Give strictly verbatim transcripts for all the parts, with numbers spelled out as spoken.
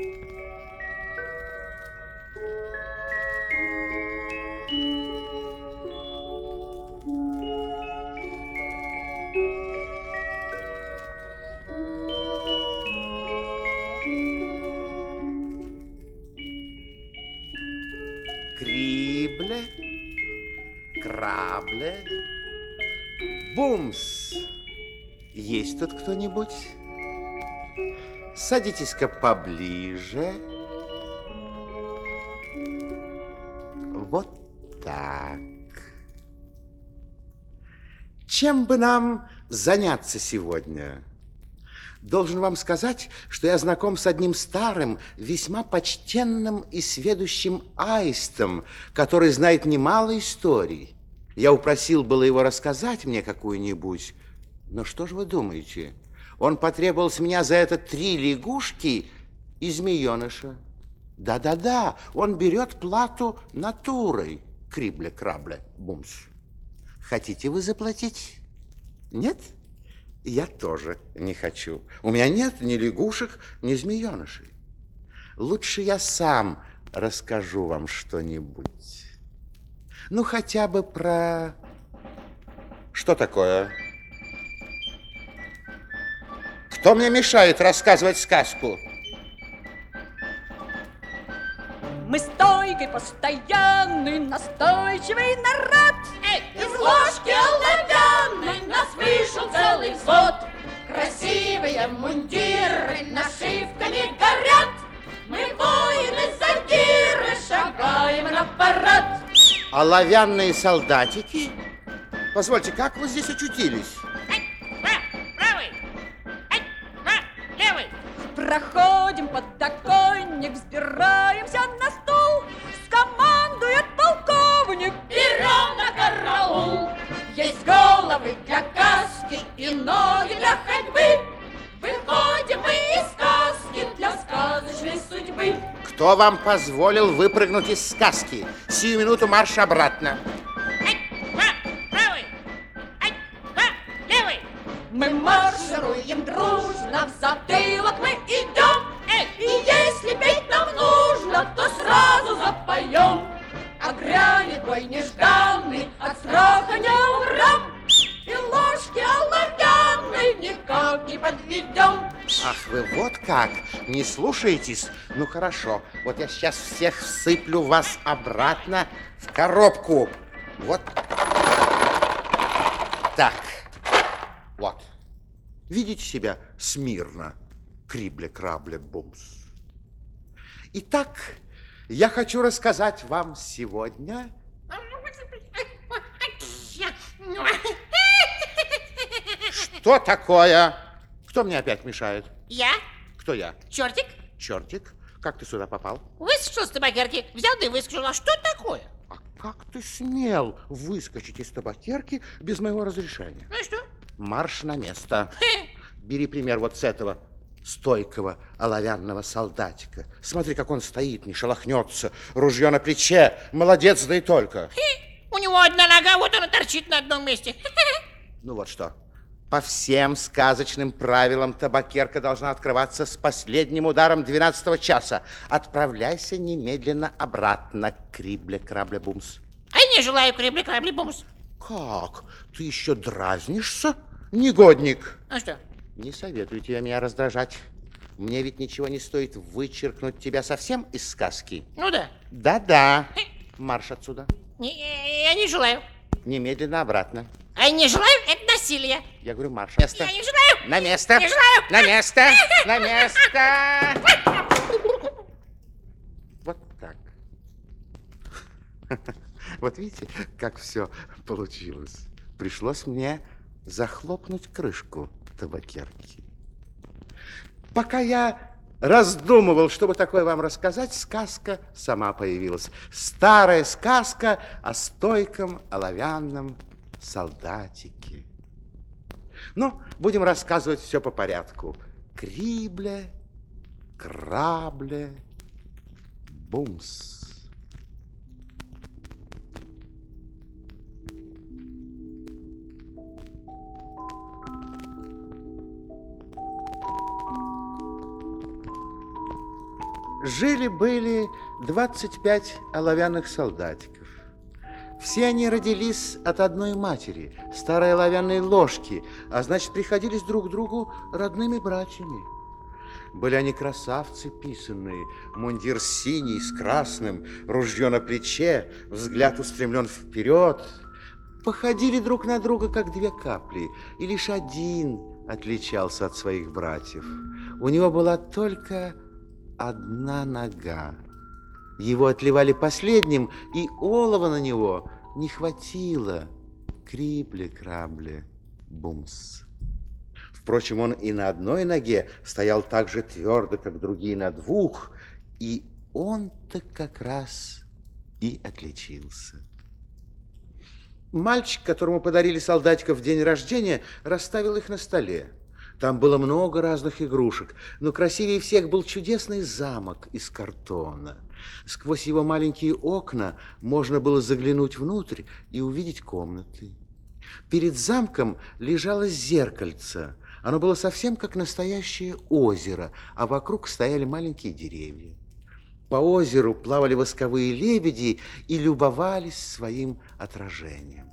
Крибле, крабле, бумс. Есть тут кто-нибудь? Садитесь-ка поближе. Вот так. Чем бы нам заняться сегодня? Должен вам сказать, что я знаком с одним старым, весьма почтенным и сведущим аистом, который знает немало историй. Я упросил было его рассказать мне какую-нибудь, но что же вы думаете? Он потребовал с меня за это три лягушки и змееныша. Да-да-да, он берет плату натурой. Крибле-крабле, бумс. Хотите вы заплатить? Нет? Я тоже не хочу. У меня нет ни лягушек, ни змеенышей. Лучше я сам расскажу вам что-нибудь. Ну, хотя бы про... Что такое? Кто мне мешает рассказывать сказку? Мы стойкий, постоянный, настойчивый народ. Эй, из ложки оловянной нас вышел целый взвод. Красивые мундиры нашивками горят. Мы воины-задиры, шагаем на парад. Оловянные солдатики? Позвольте, как вы здесь очутились? Эй, правый! Эй, левый! Проходим подоконник, взбираемся на стул. Скомандует полковник. Берем на караул. Есть головы для каски и ноги для ходьбы. Выходим мы из сказки для сказочной судьбы. Кто вам позволил выпрыгнуть из сказки? Сию минуту марш обратно. Эй, правый! Эй, левый! Мы маршируем дружно, в затылок мы идем. Эй, И если петь нам нужно, то сразу запоем. А грянет бой нежданный, от страха не умрем. И ложки оловянной никак не подведем. Ах, вы вот как? Не слушаетесь? Ну, хорошо. Вот я сейчас всех всыплю вас обратно в коробку. Вот. Так. Вот. Видите себя смирно? Крибле-крабле, бумс. Итак, я хочу рассказать вам сегодня... Что такое? Кто мне опять мешает? Я? Кто я? Чертик? Чертик, как ты сюда попал? Выскочил с табакерки, взял да и выскочил. А что такое? А как ты смел выскочить из табакерки без моего разрешения? Ну и что? Марш на место. Хе. Бери пример вот с этого стойкого оловянного солдатика. Смотри, как он стоит, не шелохнется, ружье на плече. Молодец, да и только. Хе. У него одна нога, вот она торчит на одном месте. Ну вот что. По всем сказочным правилам табакерка должна открываться с последним ударом двенадцатого часа. Отправляйся немедленно обратно, крибле-крабле-бумс. А я не желаю кребли-крабли-бумс. Как? Ты еще дразнишься, негодник? А что? Не советую тебе меня раздражать. Мне ведь ничего не стоит вычеркнуть тебя совсем из сказки. Ну да. Да-да. Марш отсюда. Не, я не желаю. Немедленно обратно. А я не желаю, это насилие. Я говорю, марш. Место. Я не желаю. На место. Не желаю. На место. На место. Вот так. Вот видите, как все получилось. Пришлось мне захлопнуть крышку табакерки. Пока я раздумывал, чтобы такое вам рассказать, сказка сама появилась. Старая сказка о стойком оловянном солдатике. Ну, будем рассказывать все по порядку. Крибле, крабле, бумс. Жили-были двадцать пять оловянных солдатиков. Все они родились от одной матери, старой оловянной ложки, а значит, приходились друг другу родными братьями. Были они красавцы писанные, мундир синий с красным, ружье на плече, взгляд устремлен вперед. Походили друг на друга, как две капли, и лишь один отличался от своих братьев. У него была только одна нога. Его отливали последним, и олова на него не хватило. Крибле-крабле, бумс. Впрочем, он и на одной ноге стоял так же твердо, как другие на двух, и он-то как раз и отличился. Мальчик, которому подарили солдатиков в день рождения, расставил их на столе. Там было много разных игрушек, но красивее всех был чудесный замок из картона. Сквозь его маленькие окна можно было заглянуть внутрь и увидеть комнаты. Перед замком лежало зеркальце. Оно было совсем как настоящее озеро, а вокруг стояли маленькие деревья. По озеру плавали восковые лебеди и любовались своим отражением.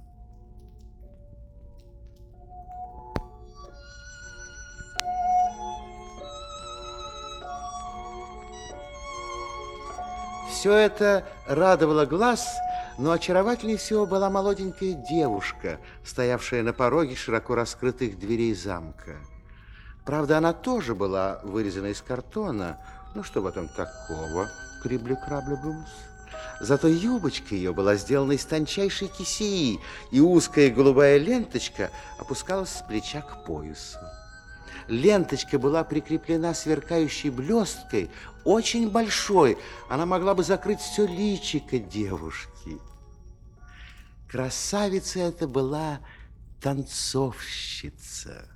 Все это радовало глаз, но очаровательнее всего была молоденькая девушка, стоявшая на пороге широко раскрытых дверей замка. Правда, она тоже была вырезана из картона. Ну, что в этом такого, крибли-крабли-бумс? Зато юбочка ее была сделана из тончайшей кисеи, и узкая голубая ленточка опускалась с плеча к поясу. Ленточка была прикреплена сверкающей блесткой, очень большой. Она могла бы закрыть все личико девушки. Красавица эта была танцовщица.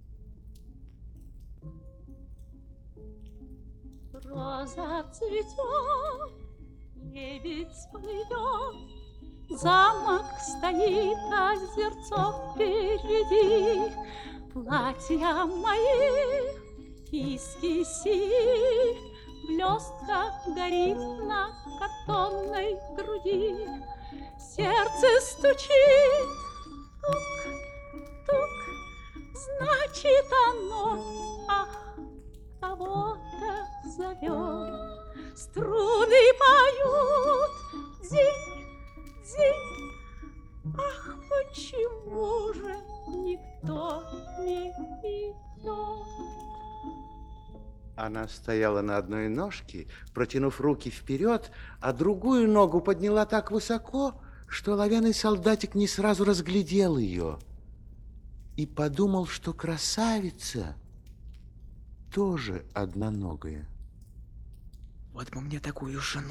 Роза цветет, лебедь плывет, замок стоит, озерцо впереди. Платья мои из киси, блестка горит на картонной груди. Сердце стучит, тук-тук, значит оно, ах, кого-то зовет. Струны поют, дзинь-дзинь, ах, почему же никто не идет? Она стояла на одной ножке, протянув руки вперед, а другую ногу подняла так высоко, что оловянный солдатик не сразу разглядел ее и подумал, что красавица тоже одноногая. Вот бы мне такую жену.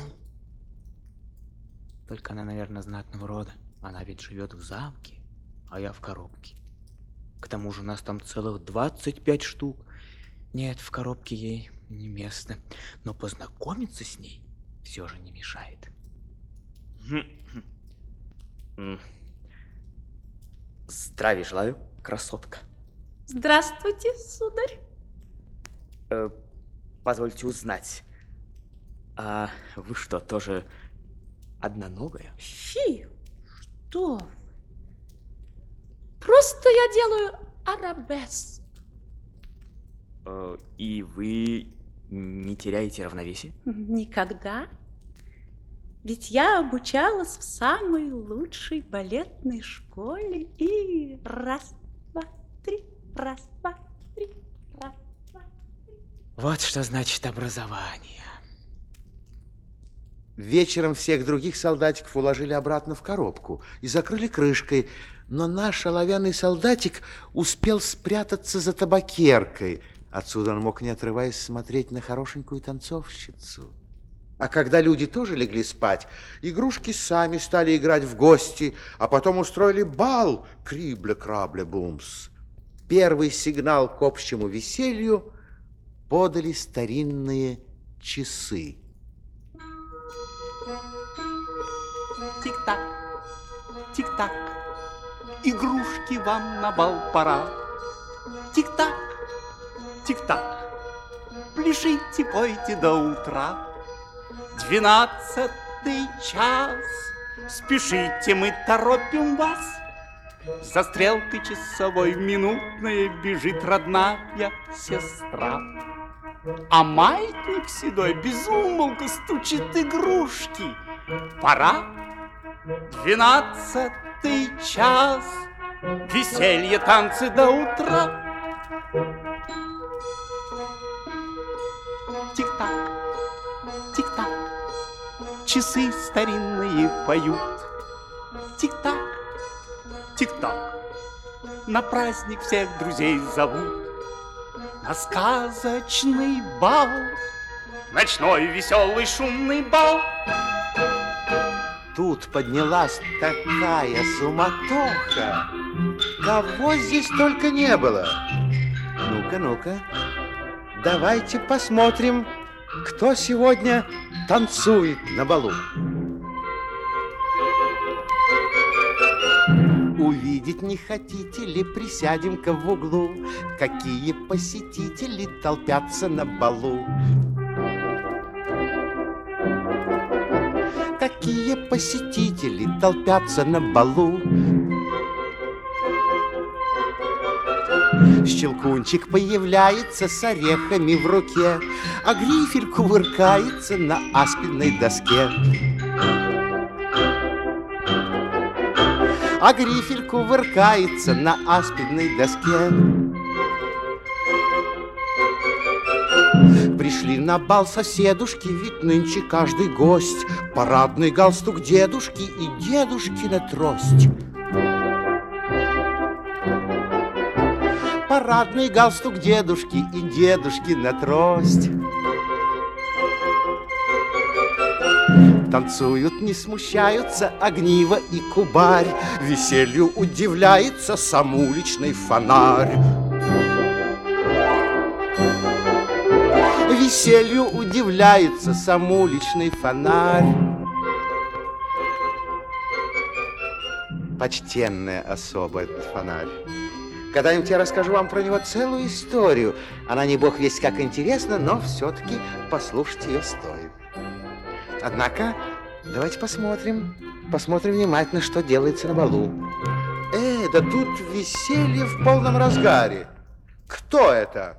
Только она, наверное, знатного рода. Она ведь живет в замке, а я в коробке. К тому же у нас там целых двадцать пять штук. Нет, в коробке ей не место. Но познакомиться с ней все же не мешает. Здравия желаю, красотка. Здравствуйте, сударь. Э, позвольте узнать, а вы что, тоже одноногая? Фи, что вы? Просто я делаю арабеск. Э, и вы не теряете равновесие? Никогда. Ведь я обучалась в самой лучшей балетной школе. И раз, два, три, раз, два, три, раз, два, три. Вот что значит образование. Вечером всех других солдатиков уложили обратно в коробку и закрыли крышкой, но наш оловянный солдатик успел спрятаться за табакеркой. Отсюда он мог, не отрываясь, смотреть на хорошенькую танцовщицу. А когда люди тоже легли спать, игрушки сами стали играть в гости, а потом устроили бал крибля-крабля-бумс. Первый сигнал к общему веселью подали старинные часы. Тик-так, тик-так, игрушки вам на бал пора. Тик-так, тик-так, пляшите, пойте до утра. Двенадцатый час, спешите, мы торопим вас. За стрелкой часовой минутной бежит родная сестра. А маятник седой безумолку стучит игрушки. Пора. Двенадцатый час, веселье, танцы до утра. Тик-так, тик-так, часы старинные поют. Тик-так, тик-так, на праздник всех друзей зовут. На сказочный бал, ночной веселый шумный бал. Тут поднялась такая суматоха. Кого здесь только не было. Ну-ка, ну-ка, давайте посмотрим, кто сегодня танцует на балу. Увидеть не хотите ли, присядем-ка в углу, какие посетители толпятся на балу. Какие посетители толпятся на балу. Щелкунчик появляется с орехами в руке, а грифель кувыркается на аспидной доске. А грифель кувыркается на аспидной доске. Пришли на бал соседушки, ведь нынче каждый гость. Парадный галстук дедушки и дедушкина трость. Парадный галстук дедушки и дедушкина трость. Танцуют, не смущаются огниво и кубарь. Веселью удивляется сам уличный фонарь. Веселью удивляется сам уличный фонарь. Почтенная особа этот фонарь. Когда-нибудь я расскажу вам про него целую историю. Она не бог весть как интересна, но все-таки послушать ее стоит. Однако, давайте посмотрим, посмотрим внимательно, что делается на балу. Э, да тут веселье в полном разгаре. Кто это?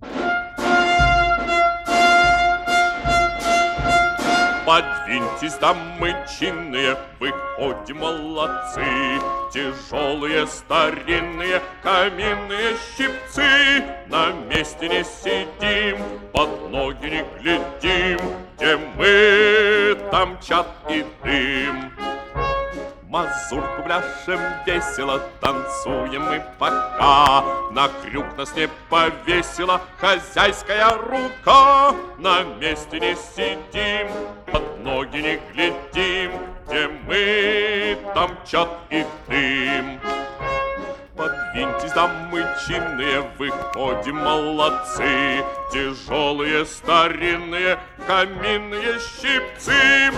Подвиньтесь, дамы чинные, выходим, молодцы. Тяжелые, старинные, каменные щипцы. На месте не сидим, под ноги не глядим. Где мы, там чад и дым. Мазурку пляшем весело, танцуем мы пока. На крюк нас не повесила хозяйская рука. На месте не сидим, под ноги не глядим. Где мы, там чад и дым. Подвиньтесь, дамы чинные, выходим, молодцы. Тяжелые, старинные, каменные щипцы.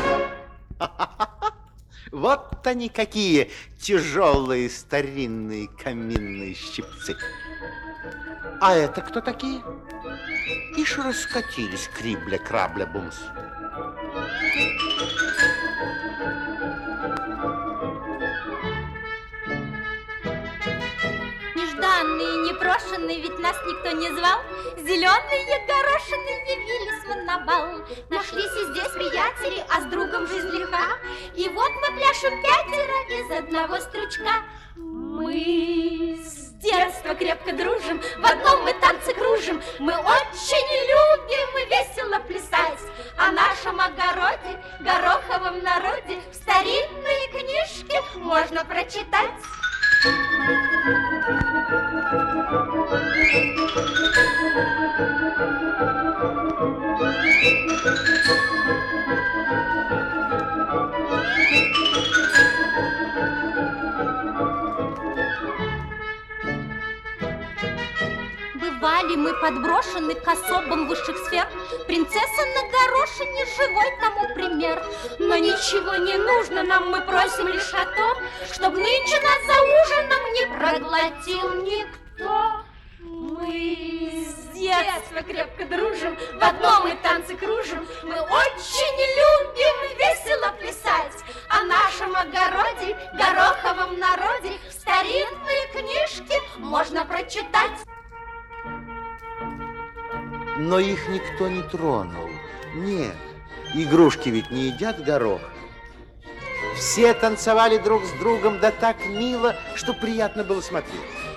Вот они какие тяжелые, старинные каминные щипцы. А это кто такие? Ишь раскатились крибля-крабля-бумс. Нежданные, непрошенные, ведь нас никто не звал. Зеленые горошины явились мы на бал. Нашлись и здесь приятели, а с другом жизнь лиха. И вот мы пляшем пятеро из одного стручка. Мы с детства крепко дружим, в одном мы танцы кружим. Мы очень любим весело плясать. О нашем огороде, гороховом народе в старинной книжке можно прочитать. Бывали мы подброшены к особам высших сфер. Принцесса на горошине живой тому пример. Но ничего не нужно нам, мы просим лишь о том, чтоб нынче нас за ужином не проглотил никто. Мы с детства крепко дружим, в одном мы танцы кружим. Мы очень любим весело плясать о нашем огороде, гороховом народе. Старинные книжки можно прочитать. Но их никто не тронул. Нет, игрушки ведь не едят горох. Все танцевали друг с другом, да так мило, что приятно было смотреть.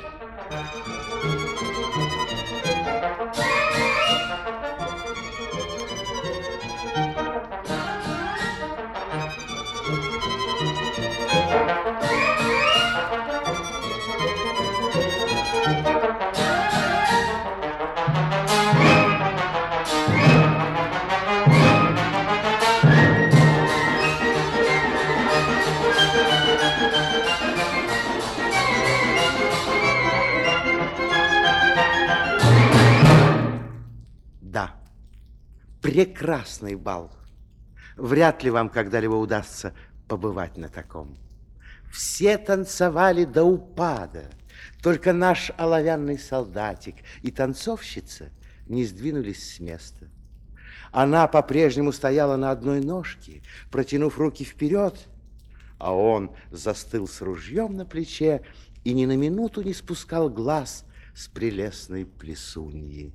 Да, прекрасный бал. Вряд ли вам когда-либо удастся побывать на таком. Все танцевали до упада. Только наш оловянный солдатик и танцовщица не сдвинулись с места. Она по-прежнему стояла на одной ножке, протянув руки вперед, а он застыл с ружьем на плече и ни на минуту не спускал глаз с прелестной плесуньи.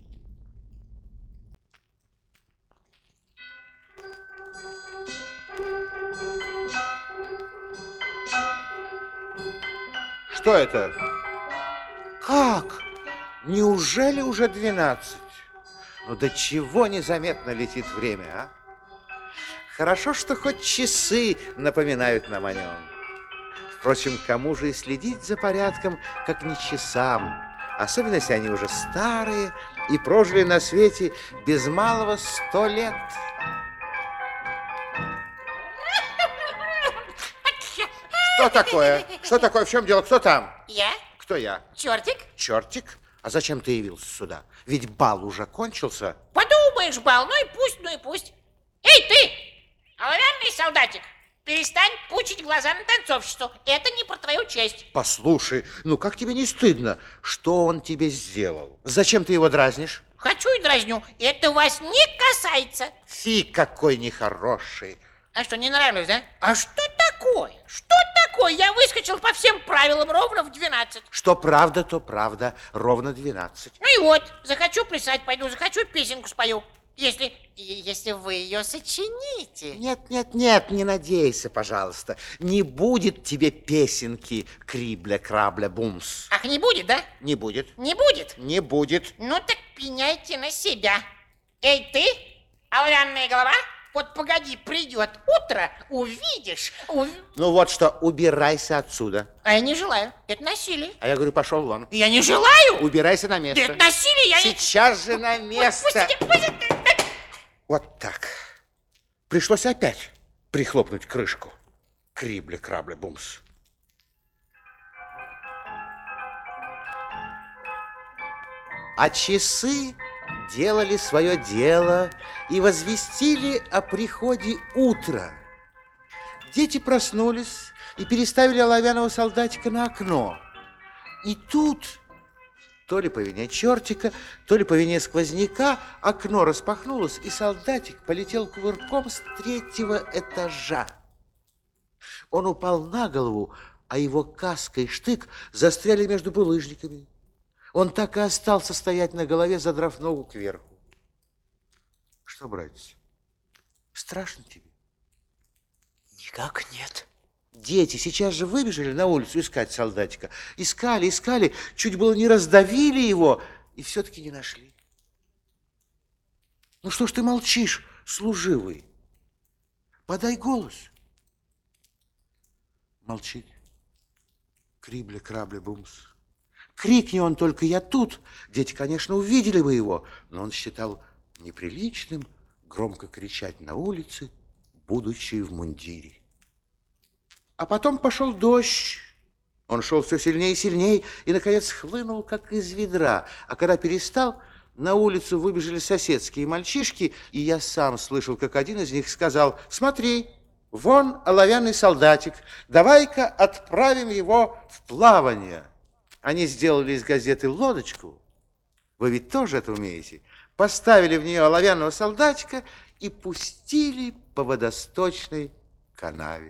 Что это? Как? Неужели уже двенадцать? Ну до чего незаметно летит время, а? Хорошо, что хоть часы напоминают нам о нем. Впрочем, кому же и следить за порядком, как не часам, особенно если они уже старые и прожили на свете без малого сто лет. Что такое? Что такое? В чем дело? Кто там? Я? Кто я? Чертик? Чертик? А зачем ты явился сюда? Ведь бал уже кончился. Подумаешь, бал, ну и пусть, ну и пусть. Эй, ты, оловянный солдатик, перестань пучить глаза на танцовщицу. Это не про твою честь. Послушай, ну как тебе не стыдно? Что он тебе сделал? Зачем ты его дразнишь? Хочу и дразню. Это вас не касается. Фи, какой нехороший. А что, не нравилось, да? А что такое? Что такое? Я выскочил по всем правилам ровно в двенадцать. Что правда, то правда. Ровно двенадцать. Ну и вот, захочу плясать пойду, захочу песенку спою. Если, если вы ее сочините. Нет, нет, нет, не надейся, пожалуйста. Не будет тебе песенки крибля-крабля-бумс. Ах, не будет, да? Не будет. Не будет? Не будет. Ну так пеняйте на себя. Эй, ты, оловянная голова, вот погоди, придет утро, увидишь. Ув... Ну вот что, убирайся отсюда. А я не желаю, это насилие. А я говорю, пошел вон. Я не желаю. Убирайся на место. Это насилие, я Сейчас не... же на место. Пустите, пустите. Вот так. Пришлось опять прихлопнуть крышку. Крибля-крабля-бумс. А часы делали свое дело и возвестили о приходе утра. Дети проснулись и переставили оловянного солдатика на окно. И тут, то ли по вине чертика, то ли по вине сквозняка, окно распахнулось, и солдатик полетел кувырком с третьего этажа. Он упал на голову, а его каска и штык застряли между булыжниками. Он так и остался стоять на голове, задрав ногу кверху. Что, братец, страшно тебе? Никак нет. Дети сейчас же выбежали на улицу искать солдатика. Искали, искали, чуть было не раздавили его, и все-таки не нашли. Ну что ж ты молчишь, служивый? Подай голос. Молчит. Крибля-крабля-бумс. Крикни он только «я тут!» Дети, конечно, увидели бы его, но он считал неприличным громко кричать на улице, будучи в мундире. А потом пошел дождь. Он шел все сильнее и сильнее, и, наконец, хлынул, как из ведра. А когда перестал, на улицу выбежали соседские мальчишки, и я сам слышал, как один из них сказал: «Смотри, вон оловянный солдатик, давай-ка отправим его в плавание». Они сделали из газеты лодочку, Вы ведь тоже это умеете? Поставили в нее оловянного солдатика и пустили по водосточной канаве.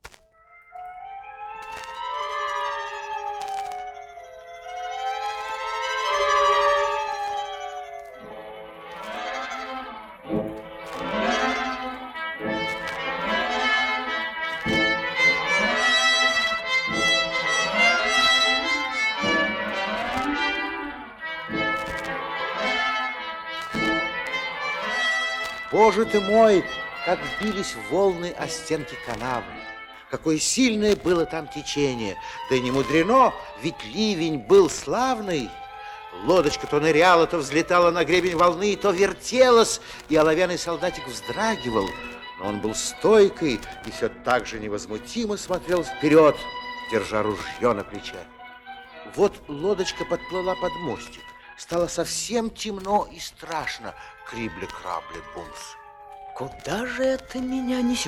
Боже ты мой, как бились волны о стенки канавы. Какое сильное было там течение. Да и не мудрено, ведь ливень был славный. Лодочка то ныряла, то взлетала на гребень волны, то вертелась, и оловянный солдатик вздрагивал. Но он был стойкий и все так же невозмутимо смотрел вперед, держа ружье на плече. Вот лодочка подплыла под мостик. Стало совсем темно и страшно. Крибли-крабли-бумс. Куда же это меня несет?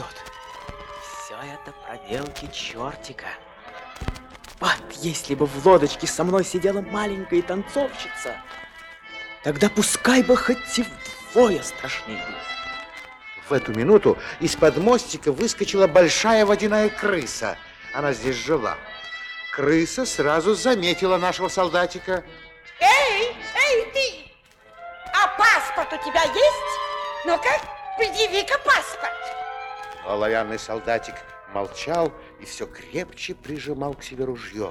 Все это проделки чертика. Вот если бы в лодочке со мной сидела маленькая танцовщица, тогда пускай бы хоть и вдвое страшнее было. В эту минуту из-под мостика выскочила большая водяная крыса. Она здесь жила. Крыса сразу заметила нашего солдатика. Эй, эй, ты! А паспорт у тебя есть? Ну-ка, предъяви-ка паспорт. Но оловянный солдатик молчал и все крепче прижимал к себе ружье.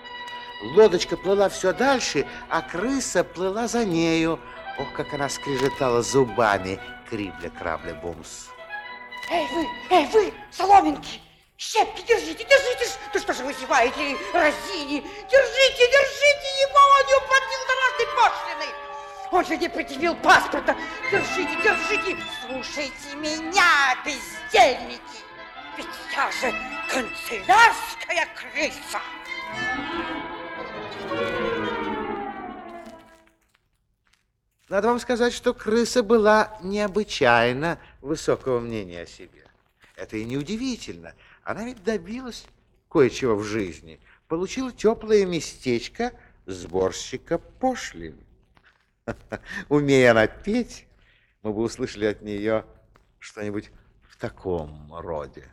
Лодочка плыла все дальше, а крыса плыла за нею. Ох, как она скрежетала зубами. Крибля-крабля-бумс. Эй, вы, эй, вы, соломинки! Щепки, держите, держите! Да что же вы зеваете, разини? Держите, держите его, он не уплатил дорожной пошлины! Он же не предъявил паспорта! Держите, держите! Слушайте меня, бездельники! Ведь я же канцелярская крыса! Надо вам сказать, что крыса была необычайно высокого мнения о себе. Это и неудивительно. Она ведь добилась кое-чего в жизни. Получила теплое местечко сборщика пошлин. Умея она петь, мы бы услышали от нее что-нибудь в таком роде.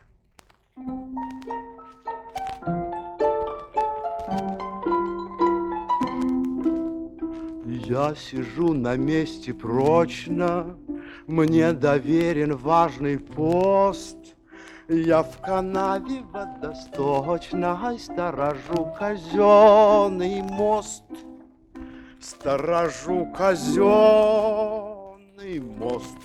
Я сижу на месте прочно, мне доверен важный пост. Я в канаве водосточной сторожу казенный мост. Сторожу казенный мост.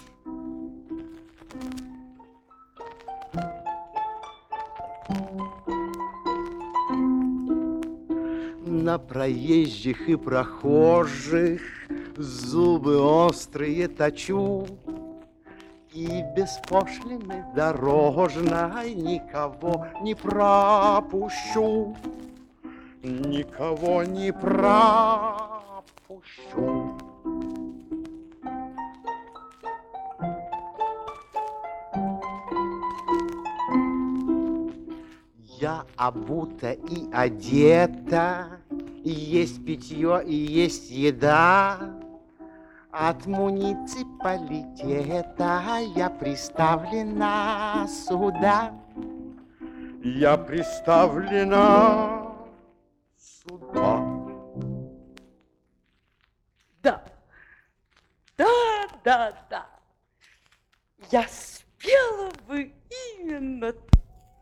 На проезжих и прохожих зубы острые точу, и без пошлины дорожной никого не пропущу, никого не пропущу. Я обута и одета, и есть питье, и есть еда. От муниципалитета я приставлена сюда. Я приставлена сюда. Да, да, да, да. Я спела бы именно так.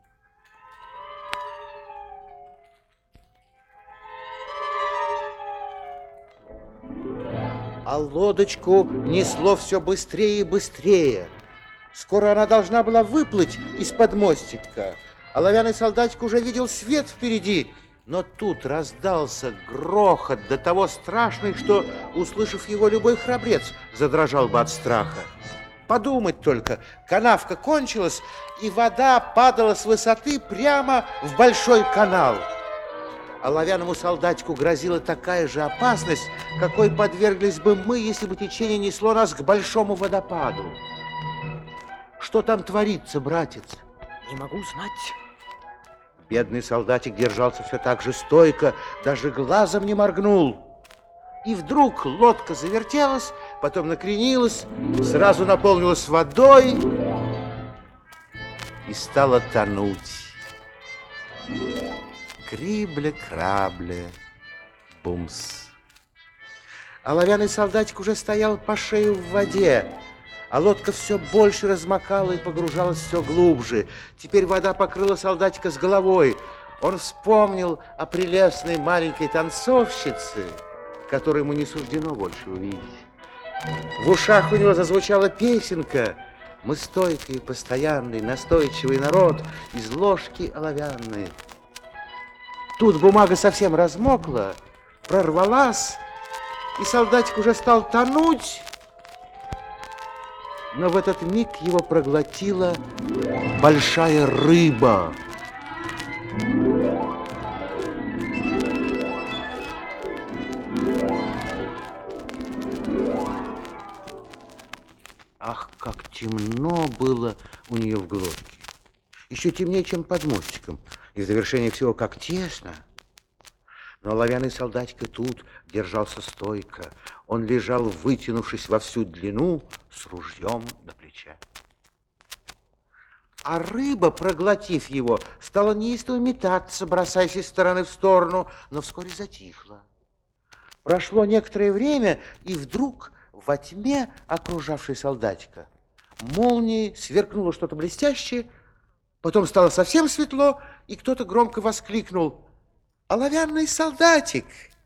А лодочку несло все быстрее и быстрее. Скоро она должна была выплыть из-под мостика. Оловянный солдатик уже видел свет впереди. Но тут раздался грохот до того страшный, что, услышав его, любой храбрец задрожал бы от страха. Подумать только, канавка кончилась, и вода падала с высоты прямо в большой канал. Оловянному солдатику грозила такая же опасность, какой подверглись бы мы, если бы течение несло нас к большому водопаду. Что там творится, братец? Не могу знать. Бедный солдатик держался все так же стойко, даже глазом не моргнул. И вдруг лодка завертелась, потом накренилась, сразу наполнилась водой и стала тонуть. Крибле-крабле, бумс. Оловянный солдатик уже стоял по шею в воде, а лодка все больше размокала и погружалась все глубже. Теперь вода покрыла солдатика с головой. Он вспомнил о прелестной маленькой танцовщице, которую ему не суждено больше увидеть. В ушах у него зазвучала песенка: «Мы стойкий, постоянный, настойчивый народ из ложки оловянной». Тут бумага совсем размокла, прорвалась, и солдатик уже стал тонуть. Но в этот миг его проглотила большая рыба. Ах, как темно было у нее в глотке. Еще темнее, чем под мостиком. И в завершение всего, как тесно. Но оловянный солдатик и тут держался стойко. Он лежал, вытянувшись во всю длину, с ружьем на плече. А рыба, проглотив его, стала неистово метаться, бросаясь из стороны в сторону, но вскоре затихла. Прошло некоторое время, и вдруг во тьме, окружавшей солдатика, молнией сверкнуло что-то блестящее, потом стало совсем светло, и кто-то громко воскликнул: «Оловянный солдатик!»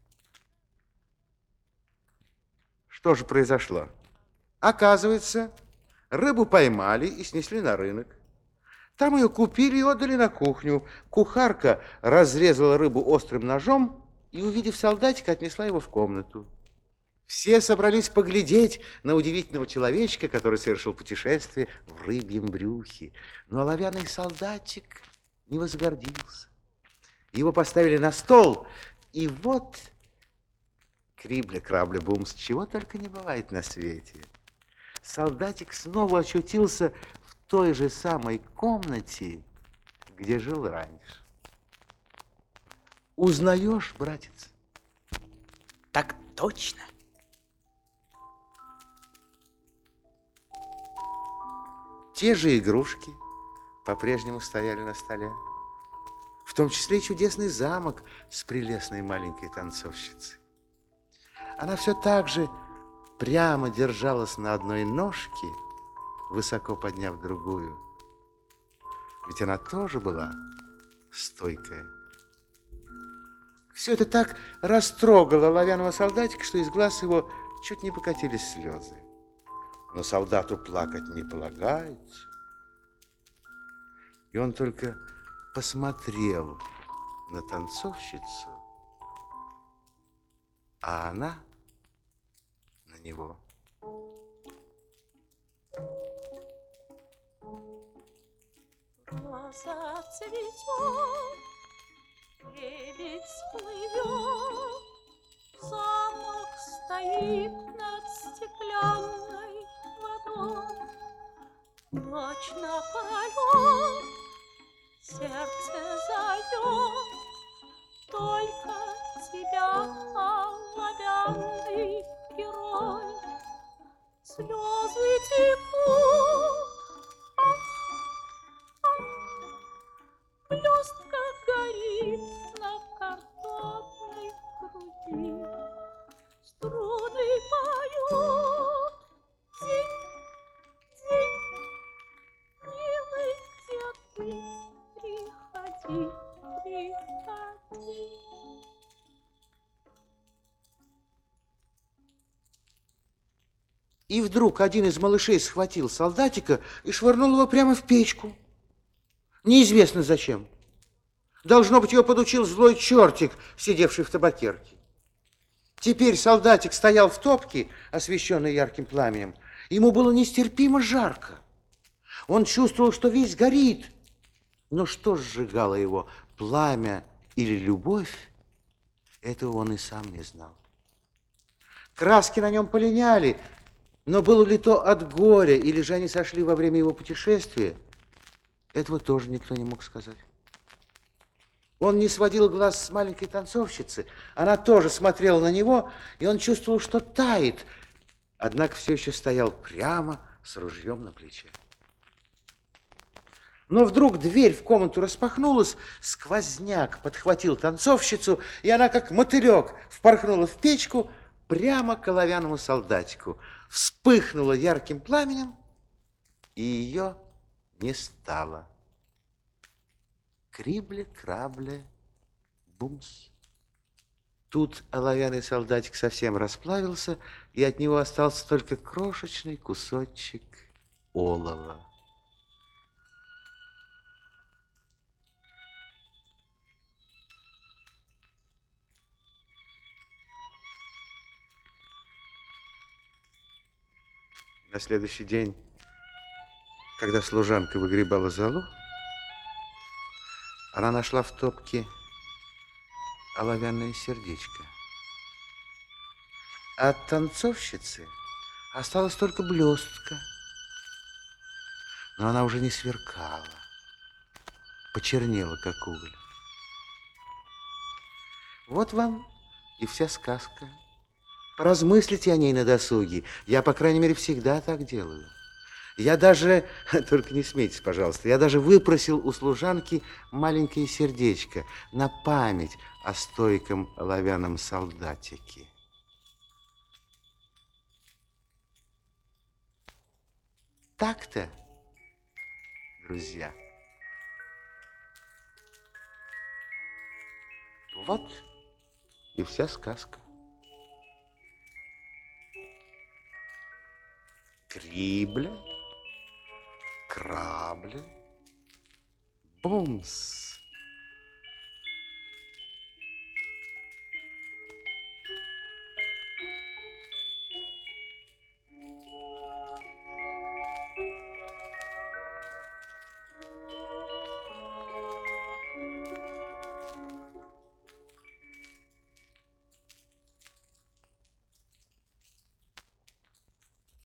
Что же произошло? Оказывается, рыбу поймали и снесли на рынок. Там ее купили и отдали на кухню. Кухарка разрезала рыбу острым ножом и, увидев солдатика, отнесла его в комнату. Все собрались поглядеть на удивительного человечка, который совершил путешествие в рыбьем брюхе. Но оловянный солдатик не возгордился. Его поставили на стол, и вот крибля-крабля-бумс, чего только не бывает на свете. Солдатик снова очутился в той же самой комнате, где жил раньше. Узнаешь, братец? Так точно. Те же игрушки по-прежнему стояли на столе, в том числе и чудесный замок с прелестной маленькой танцовщицей. Она все так же прямо держалась на одной ножке, высоко подняв другую. Ведь она тоже была стойкая. Все это так растрогало оловянного солдатика, что из глаз его чуть не покатились слезы. Но солдату плакать не полагается. И он только посмотрел на танцовщицу, а она на него. Роза цветет, лебедь плывет, замок стоит над стеклянной водой. Ночь напролет, сердце зовет, только тебя, оловянный герой. Слезы текут, ах, ах, блестка горит на картонной груди. Струны поют, день, день, милый, где ты? Приходи, приходи. И вдруг один из малышей схватил солдатика и швырнул его прямо в печку. Неизвестно зачем. Должно быть, его подучил злой чертик, сидевший в табакерке. Теперь солдатик стоял в топке, освещенной ярким пламенем. Ему было нестерпимо жарко. Он чувствовал, что весь горит. Но что сжигало его, пламя или любовь, этого он и сам не знал. Краски на нем полиняли, но было ли то от горя, или же они сошли во время его путешествия, этого тоже никто не мог сказать. Он не сводил глаз с маленькой танцовщицы, она тоже смотрела на него, и он чувствовал, что тает, однако все еще стоял прямо с ружьем на плече. Но вдруг дверь в комнату распахнулась, сквозняк подхватил танцовщицу, и она, как мотылек, впорхнула в печку прямо к оловянному солдатику, вспыхнула ярким пламенем, и ее не стало. Крибле-крабле, бумс. Тут оловянный солдатик совсем расплавился, и от него остался только крошечный кусочек олова. На следующий день, когда служанка выгребала золу, она нашла в топке оловянное сердечко. А от танцовщицы осталась только блестка. Но она уже не сверкала, почернела, как уголь. Вот вам и вся сказка. Поразмыслите о ней на досуге. Я, по крайней мере, всегда так делаю. Я даже, только не смейтесь, пожалуйста, я даже выпросил у служанки маленькое сердечко на память о стойком оловянном солдатике. Так-то, друзья. Вот и вся сказка. Крибле, крабле, бумс.